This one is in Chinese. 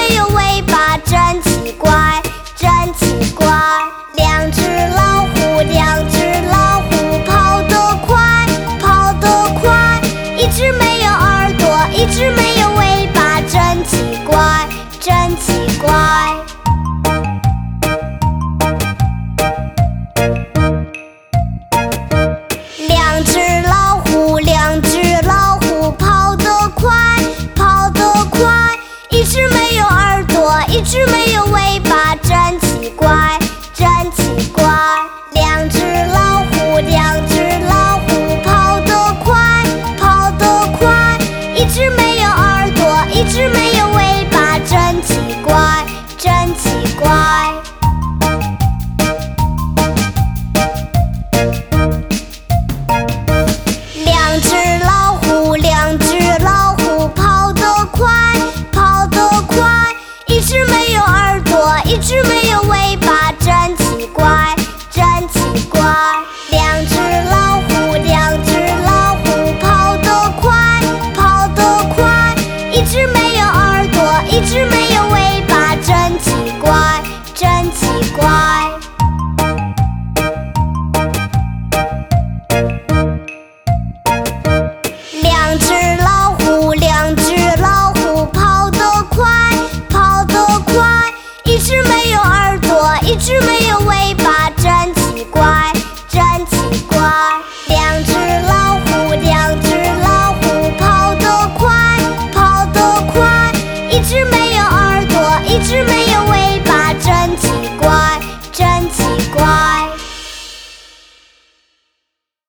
没有尾巴，真奇怪，真奇怪。两只老虎，两只老虎，跑得快，跑得快。一只没有耳朵，一只没有尾巴，真奇怪，真奇怪。两只老虎，两只老虎，跑得快，跑得快。一只没有耳朵，一只没有尾巴，真奇怪，真奇怪。两只老虎，两只老虎，跑得快，跑得快。一只没有耳朵，一只没有尾巴，真奇怪，真奇怪。两只老虎，两只老虎，跑得快，跑得快。一只没有耳朵，一只没有尾巴，真奇怪，真奇怪。两只老虎，两只老虎，跑得快，跑得快。一只没有耳朵，一只没有尾巴，真奇怪，真奇怪。两只老虎，两只老虎，跑得快，跑得快。一只没有耳朵，一只没有尾巴，真奇怪，真奇怪。两只老虎，两只老虎，跑得快，跑得快。一只没有耳朵，一只没